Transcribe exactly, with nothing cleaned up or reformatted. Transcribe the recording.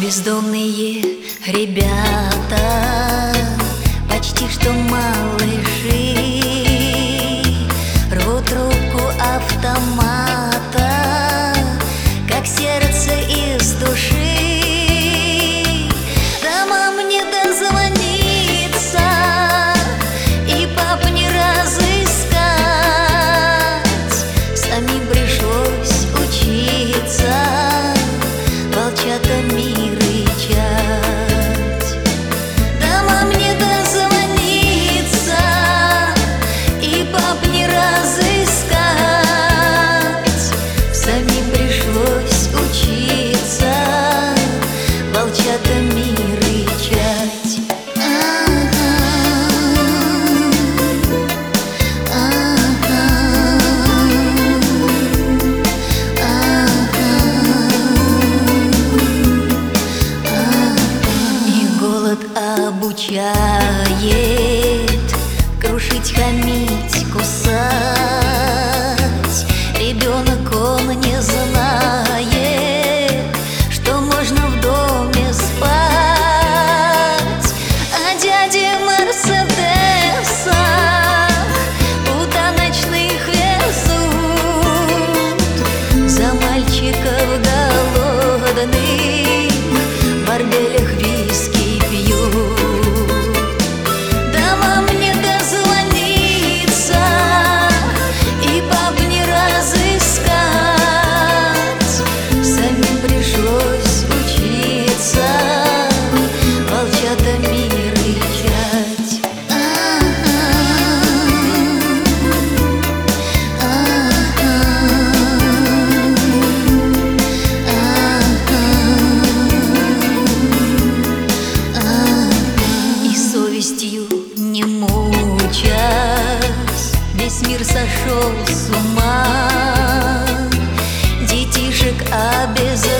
Бездомные ребята, почти что малыши, рвут трубку автомата, как сердце из души. Домам не дозвониться и пап не разыскать, самим пришлось учиться волчатами рычать. Домам не дозвониться и пап не разыскать, самим пришлось учиться волчатами рычать. Обучает крушить, хамить, кусать. Ребенок, он не знает, что можно в доме спать. А дяди Мерседесах пуда ночных везут, за мальчиков голодных в борделях виски пьют. Домам не дозвониться и пап не разыскать, самим пришлось учиться волчатами рычать. Не мучаясь, весь мир сошел с ума, детишек обязательно